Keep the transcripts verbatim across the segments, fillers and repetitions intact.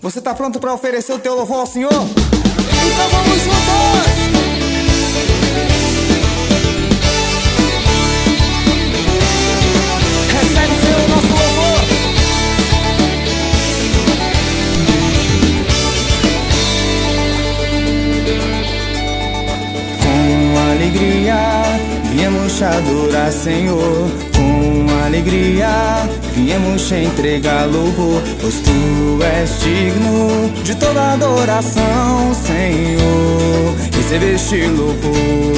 Você tá pronto pra oferecer o teu louvor ao Senhor? Então vamos juntos! Recebe, Senhor, o nosso louvor! Com alegria viemos te adorar, Senhor. Com alegria viemos te entregar louvor, pois tu és digno de toda adoração, Senhor. Recebeste louvor,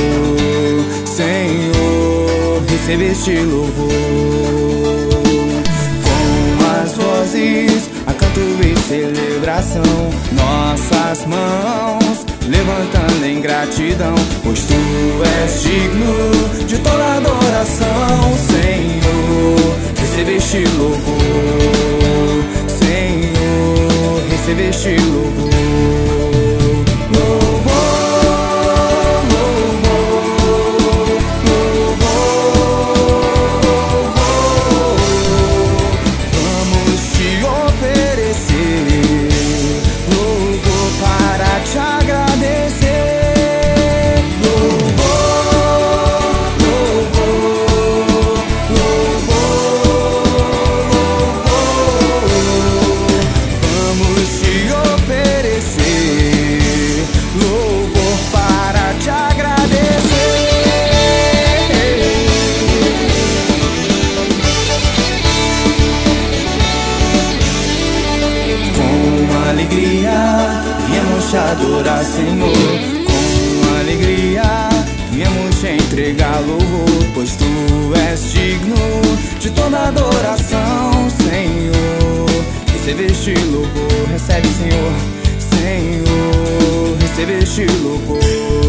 Senhor, recebeste louvor. Com as vozes a canto e celebração, nossas mãos levantando em gratidão, pois tu és digno de toda adoração, Senhor. Recebeste louvor, Senhor, recebeste louvor. Viemos te adorar, Senhor. Com alegria viemos te entregar louvor, pois tu és digno de toda adoração, Senhor. Recebeste louvor, recebe, Senhor. Senhor, recebeste louvor.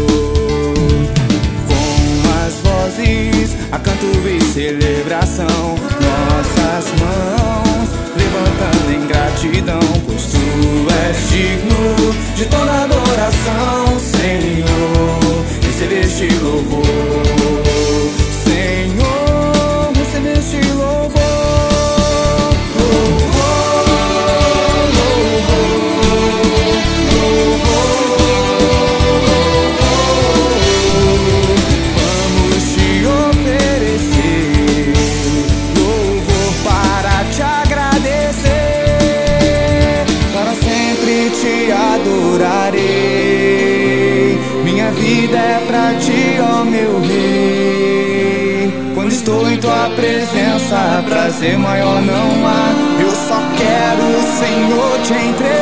Com as vozes a canto e celebração, nossas mãos levantando em gratidão, pois tu és digno de toda adoração, Senhor. Recebeste louvor, Senhor, recebeste louvor. Minha vida é pra ti, ó meu rei. Quando estou em tua presença, prazer maior não há. Eu só quero, Senhor, te entregar.